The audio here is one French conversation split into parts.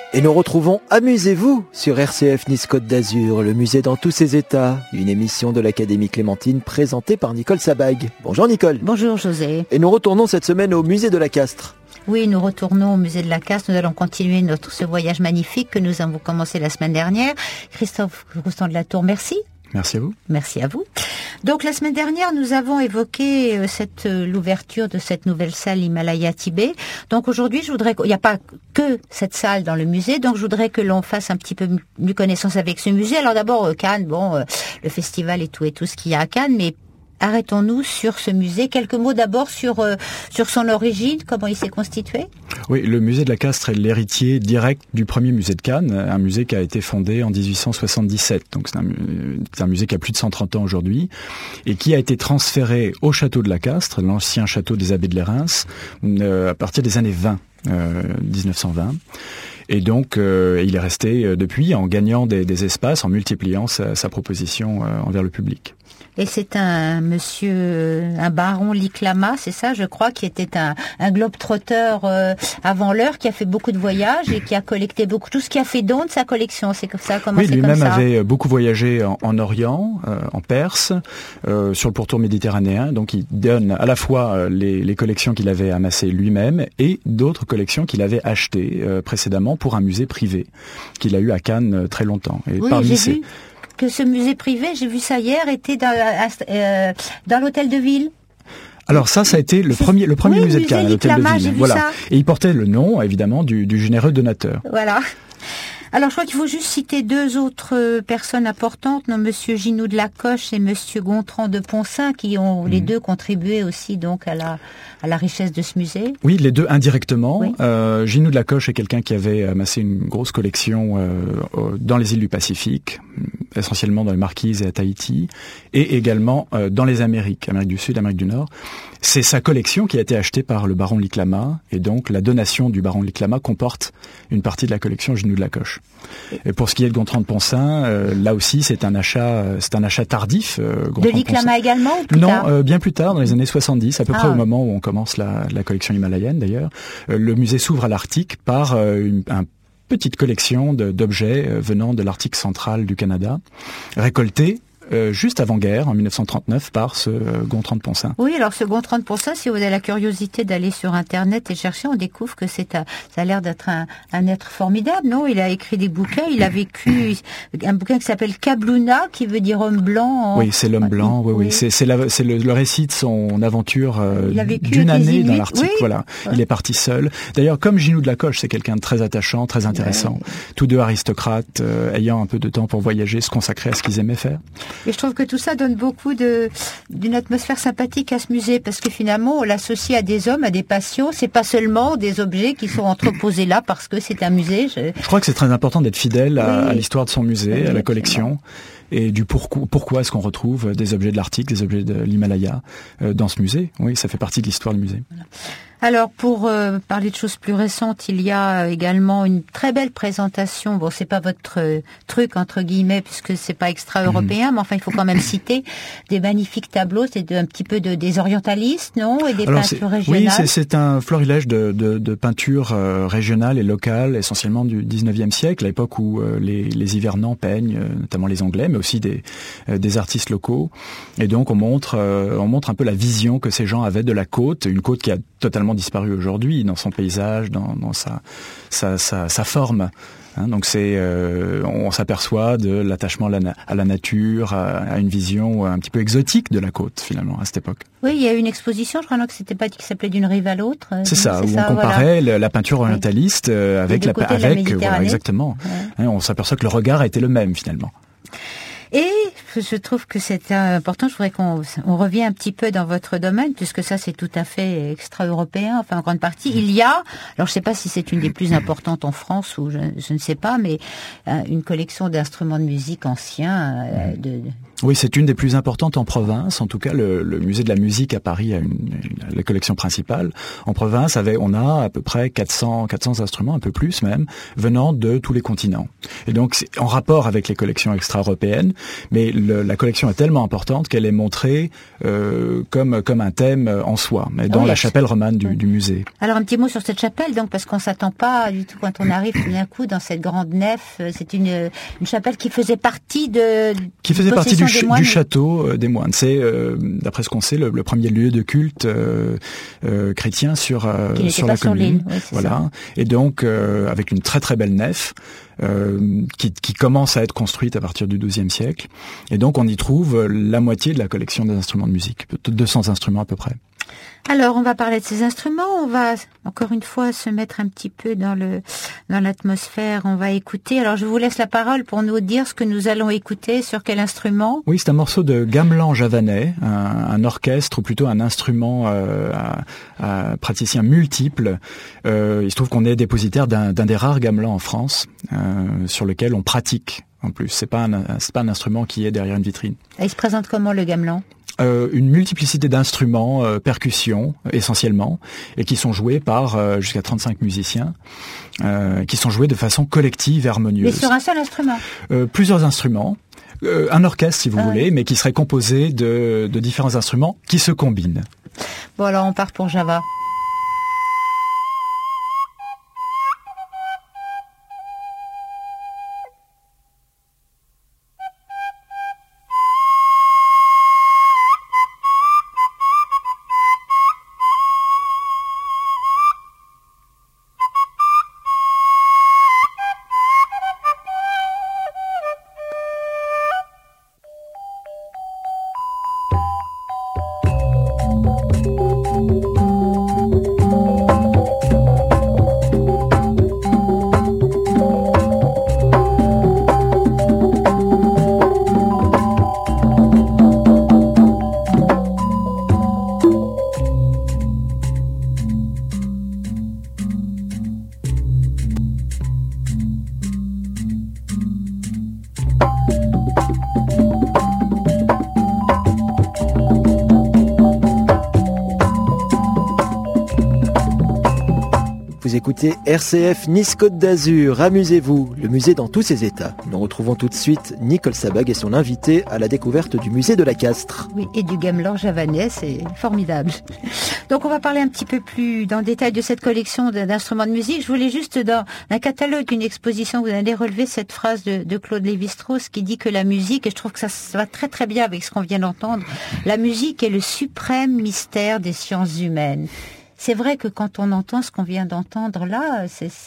Et nous retrouvons Amusez-vous sur RCF Nice Côte d'Azur, le musée dans tous ses états. Une émission de l'Académie Clémentine présentée par Nicole Sabag. Bonjour Nicole. Bonjour José. Et nous retournons cette semaine au musée de la Castres. Oui, nous retournons au musée de la Castres. Nous allons continuer ce voyage magnifique que nous avons commencé la semaine dernière. Christophe Roustan de la Tour, merci. Merci à vous. Merci à vous. Donc la semaine dernière, nous avons évoqué l'ouverture de cette nouvelle salle Himalaya Tibet. Donc aujourd'hui, il n'y a pas que cette salle dans le musée, donc je voudrais que l'on fasse un petit peu mieux connaissance avec ce musée. Alors d'abord Cannes, le festival et tout ce qu'il y a à Cannes, mais arrêtons-nous sur ce musée. Quelques mots d'abord sur son origine, comment il s'est constitué. Oui, le musée de la Castres est l'héritier direct du premier musée de Cannes, un musée qui a été fondé en 1877. Donc c'est un musée qui a plus de 130 ans aujourd'hui et qui a été transféré au château de la Castres, l'ancien château des abbés de Lérins, à partir des années 1920. Et donc, il est resté depuis en gagnant des espaces, en multipliant sa proposition envers le public. Et c'est un baron Liklama, c'est ça, je crois, qui était un globe-trotteur avant l'heure, qui a fait beaucoup de voyages et qui a collecté tout ce qui a fait don de sa collection. C'est comme ça, a commencé comme ça. Oui, lui-même avait beaucoup voyagé en Orient, en Perse, sur le pourtour méditerranéen. Donc, il donne à la fois les collections qu'il avait amassées lui-même et d'autres collections qu'il avait achetées précédemment pour un musée privé qu'il a eu à Cannes très longtemps. Et oui, j'ai vu que ce musée privé, j'ai vu ça hier, était dans l'hôtel de ville. Alors ça a été le premier musée de Cannes, l'hôtel de ville. Voilà. Ça. Et il portait le nom, évidemment, du généreux donateur. Voilà. Alors, je crois qu'il faut juste citer deux autres personnes importantes, monsieur Ginoux de Lacoche et monsieur Gontran de Poncin, qui ont les deux contribué aussi donc à la richesse de ce musée. Oui, les deux indirectement. Oui. Ginoux de Lacoche est quelqu'un qui avait amassé une grosse collection dans les îles du Pacifique, essentiellement dans les Marquises et à Tahiti, et également dans les Amériques du Sud, Amérique du Nord. C'est sa collection qui a été achetée par le baron Liklama, et donc la donation du baron Liklama comporte une partie de la collection Ginoux de Lacoche. Et pour ce qui est de Gontran de Poncin, là aussi c'est un achat tardif. De Liklama également ou plus tard ? Non, bien plus tard, dans les années 70, à peu près au moment où on commence la collection himalayenne d'ailleurs. Le musée s'ouvre à l'Arctique par une petite collection d'objets venant de l'Arctique central du Canada, récoltés juste avant-guerre, en 1939, par ce Gontran de Poncin. Oui, alors ce Gontran de Poncin, si vous avez la curiosité d'aller sur Internet et chercher, on découvre que ça a l'air d'être un être formidable, non ? Il a écrit des bouquins, il a vécu un bouquin qui s'appelle Kabluna, qui veut dire homme blanc. Oui, c'est l'homme blanc, oui. C'est le récit de son aventure d'une année dans l'Arctique, oui. Voilà. Ouais. Il est parti seul. D'ailleurs, comme Ginoux de Lacoche, c'est quelqu'un de très attachant, très intéressant. Ouais. Tous deux aristocrates, ayant un peu de temps pour voyager, se consacrer à ce qu'ils aimaient faire. Et je trouve que tout ça donne beaucoup d'une atmosphère sympathique à ce musée, parce que finalement, on l'associe à des hommes, à des passions. C'est pas seulement des objets qui sont entreposés là parce que c'est un musée. Je crois que c'est très important d'être fidèle à l'histoire de son musée, à la collection. Et du pourquoi est-ce qu'on retrouve des objets de l'Arctique, des objets de l'Himalaya dans ce musée. Oui, ça fait partie de l'histoire du musée. Voilà. Alors, pour parler de choses plus récentes, il y a également une très belle présentation. Bon, c'est pas votre truc, entre guillemets, puisque c'est pas extra-européen, mais enfin, il faut quand même citer des magnifiques tableaux. C'est un petit peu des orientalistes, non? Et des peintures régionales. Oui, c'est un florilège de peintures régionales et locales, essentiellement du 19e siècle, à l'époque où les hivernants peignent, notamment les Anglais, mais aussi des artistes locaux. Et donc, on montre un peu la vision que ces gens avaient de la côte, une côte qui a totalement disparu aujourd'hui dans son paysage, dans sa forme. Donc on s'aperçoit de l'attachement à la nature, à une vision un petit peu exotique de la côte finalement à cette époque. Oui, il y a eu une exposition, je crois que c'était pas dit, qui s'appelait d'une rive à l'autre. C'est ça, où on comparait la peinture orientaliste avec voilà, exactement. Ouais. On s'aperçoit que le regard a été le même finalement. Et je trouve que c'est important, je voudrais qu'on revienne un petit peu dans votre domaine, puisque ça c'est tout à fait extra-européen, enfin en grande partie. Il y a, alors je ne sais pas si c'est une des plus importantes en France ou je ne sais pas, mais une collection d'instruments de musique anciens Oui, c'est une des plus importantes en province. En tout cas, le musée de la musique à Paris a la collection principale. En province, on a à peu près 400 instruments, un peu plus même, venant de tous les continents. Et donc, c'est en rapport avec les collections extra-européennes, mais la collection est tellement importante qu'elle est montrée comme un thème en soi, mais dans la chapelle romane du musée. Alors, un petit mot sur cette chapelle, donc, parce qu'on s'attend pas du tout quand on arrive tout d'un coup dans cette grande nef. C'est une chapelle qui faisait partie du château des moines. C'est, d'après ce qu'on sait, le premier lieu de culte chrétien sur la commune. Oui, voilà. Ça. Et donc, avec une très très belle nef qui commence à être construite à partir du XIIe siècle. Et donc, on y trouve la moitié de la collection des instruments de musique, 200 instruments à peu près. Alors, on va parler de ces instruments. On va encore une fois se mettre un petit peu dans l'atmosphère. On va écouter. Alors, je vous laisse la parole pour nous dire ce que nous allons écouter, sur quel instrument. Oui, c'est un morceau de gamelan javanais, un orchestre ou plutôt un instrument à praticiens multiples. Il se trouve qu'on est dépositaire d'un des rares gamelans en France, sur lequel on pratique. En plus, c'est pas un instrument qui est derrière une vitrine. Et il se présente comment, le gamelan ? Une multiplicité d'instruments, percussions essentiellement, et qui sont joués par jusqu'à 35 musiciens, qui sont joués de façon collective et harmonieuse. Mais sur un seul instrument ? Plusieurs instruments. Un orchestre, si vous voulez, mais qui serait composé de différents instruments qui se combinent. Bon, alors on part pour Java. Vous écoutez RCF Nice Côte d'Azur, amusez-vous, le musée dans tous ses états. Nous retrouvons tout de suite Nicole Sabag et son invité à la découverte du musée de la Castres. Oui, et du gamelan javanais, c'est formidable. Donc on va parler un petit peu plus dans le détail de cette collection d'instruments de musique. Je voulais juste, dans un catalogue d'une exposition, vous allez relever cette phrase de Claude Lévi-Strauss qui dit que la musique, et je trouve que ça va très très bien avec ce qu'on vient d'entendre, la musique est le suprême mystère des sciences humaines. C'est vrai que quand on entend ce qu'on vient d'entendre là,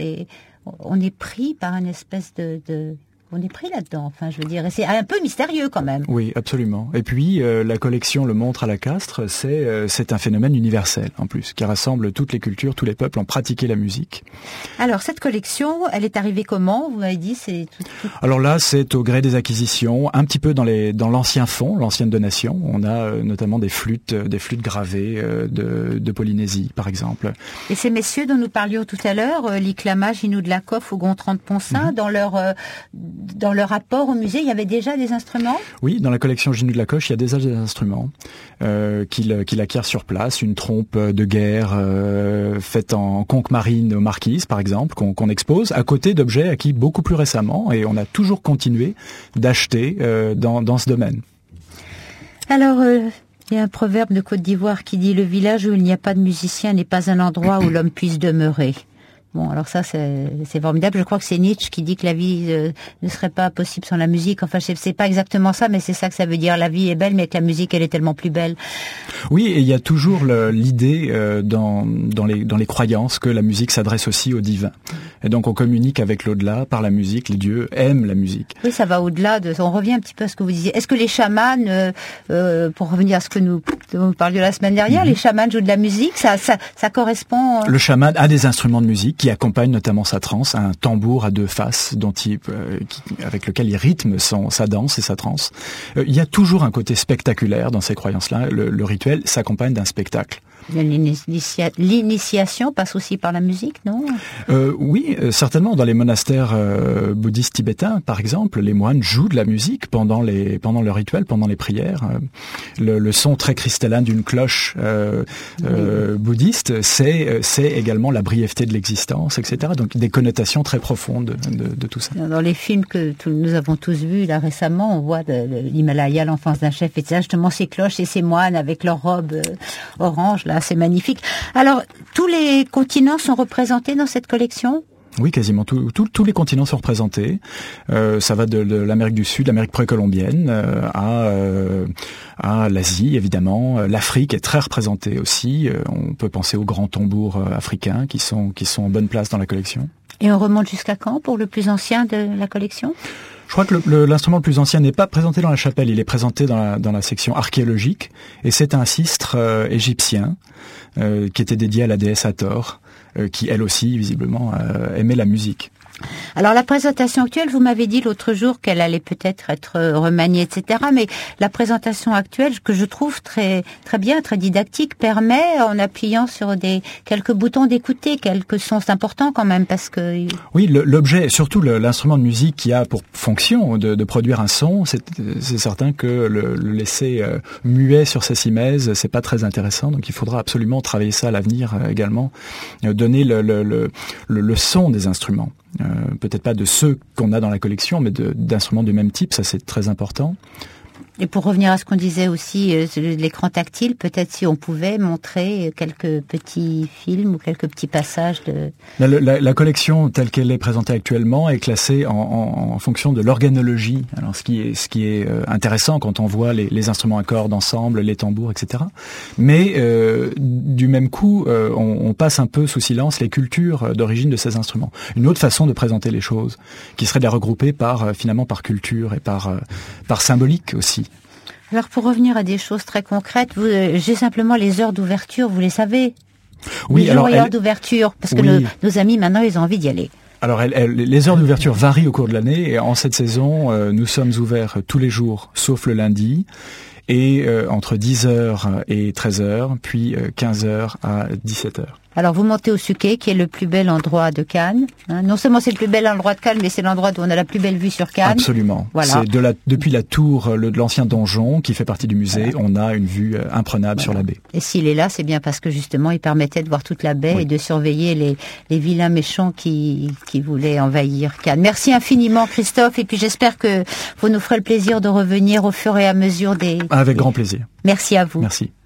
on est pris par une espèce on est pris là-dedans, enfin je veux dire, et c'est un peu mystérieux quand même. Oui, absolument. Et puis la collection le montre à la Castres, c'est un phénomène universel en plus, qui rassemble toutes les cultures, tous les peuples ont pratiqué la musique. Alors cette collection, elle est arrivée comment ? Vous m'avez dit c'est tout... Alors là, c'est au gré des acquisitions, un petit peu dans l'ancien fonds, l'ancienne donation. On a notamment des flûtes gravées de Polynésie, par exemple. Et ces messieurs dont nous parlions tout à l'heure, Liclama, Ginou de la Coffe ou Gontran de Poncin, dans leur rapport au musée, il y avait déjà des instruments ? Oui, dans la collection Ginou de la Coche, il y a déjà des instruments qu'il acquiert sur place. Une trompe de guerre faite en conque marine aux Marquises, par exemple, qu'on expose, à côté d'objets acquis beaucoup plus récemment. Et on a toujours continué d'acheter dans ce domaine. Alors... il y a un proverbe de Côte d'Ivoire qui dit « Le village où il n'y a pas de musicien n'est pas un endroit où l'homme puisse demeurer ». Bon, alors ça, c'est formidable. Je crois que c'est Nietzsche qui dit que la vie ne serait pas possible sans la musique. Enfin, c'est pas exactement ça, mais c'est ça que ça veut dire. La vie est belle, mais que la musique, elle est tellement plus belle. Oui, et il y a toujours l'idée dans les croyances que la musique s'adresse aussi au divin. Et donc, on communique avec l'au-delà par la musique. Les dieux aiment la musique. Oui, ça va au-delà de... On revient un petit peu à ce que vous disiez. Est-ce que les chamans, pour revenir à ce que nous parlions la semaine dernière, les chamans jouent de la musique? Ça correspond... Le chaman a des instruments de musique qui accompagne notamment sa transe, un tambour à deux faces avec lequel il rythme sa danse et sa transe. Il y a toujours un côté spectaculaire dans ces croyances-là. Le rituel s'accompagne d'un spectacle. L'initiation passe aussi par la musique, non ? Oui, certainement. Dans les monastères bouddhistes tibétains, par exemple, les moines jouent de la musique pendant le rituel, pendant les prières. Le son très cristallin d'une cloche bouddhiste, c'est également la brièveté de l'existence, etc. Donc des connotations très profondes de tout ça. Dans les films que nous avons tous vus là récemment, on voit l'Himalaya, l'enfance d'un chef, etc. Justement ces cloches et ces moines avec leurs robes orange, là, c'est magnifique. Alors, tous les continents sont représentés dans cette collection ? Oui, quasiment tous les continents sont représentés. Ça va de l'Amérique du Sud, l'Amérique précolombienne, à l'Asie, évidemment. L'Afrique est très représentée aussi. On peut penser aux grands tambours africains qui sont en bonne place dans la collection. Et on remonte jusqu'à quand pour le plus ancien de la collection ? Je crois que l'instrument le plus ancien n'est pas présenté dans la chapelle, il est présenté dans la section archéologique, et c'est un sistre égyptien qui était dédié à la déesse Hathor, qui elle aussi visiblement aimait la musique. Alors la présentation actuelle, vous m'avez dit l'autre jour qu'elle allait peut-être être remaniée, etc. Mais la présentation actuelle, que je trouve très très bien, très didactique, permet, en appuyant sur quelques boutons, d'écouter quelques sons. C'est important quand même parce que... Oui, l'objet, surtout l'instrument de musique qui a pour fonction de produire un son, c'est certain que le laisser muet sur sa simèse, c'est pas très intéressant. Donc il faudra absolument travailler ça à l'avenir également, donner le son des instruments. Peut-être pas de ceux qu'on a dans la collection, mais d'instruments du même type, ça c'est très important. Et pour revenir à ce qu'on disait aussi, l'écran tactile, peut-être si on pouvait montrer quelques petits films ou quelques petits passages de... La collection telle qu'elle est présentée actuellement est classée en fonction de l'organologie. Alors ce qui est intéressant quand on voit les instruments à cordes ensemble, les tambours, etc. Mais du même coup, on passe un peu sous silence les cultures d'origine de ces instruments. Une autre façon de présenter les choses, qui serait de les regrouper finalement par culture et par symbolique aussi. Alors pour revenir à des choses très concrètes, j'ai simplement les heures d'ouverture, vous les savez ? Oui, les jours et heures d'ouverture, parce que nos amis maintenant ils ont envie d'y aller. Alors les heures d'ouverture varient au cours de l'année et en cette saison, nous sommes ouverts tous les jours, sauf le lundi, et entre 10h et 13h, puis 15h à 17h. Alors vous montez au Suquet, qui est le plus bel endroit de Cannes. Non seulement c'est le plus bel endroit de Cannes, mais c'est l'endroit où on a la plus belle vue sur Cannes. Absolument. Voilà. C'est depuis la tour de l'ancien donjon, qui fait partie du musée, on a une vue imprenable sur la baie. Et s'il est là, c'est bien parce que justement, il permettait de voir toute la baie et de surveiller les vilains méchants qui voulaient envahir Cannes. Merci infiniment, Christophe. Et puis j'espère que vous nous ferez le plaisir de revenir au fur et à mesure Avec grand plaisir. Merci à vous. Merci.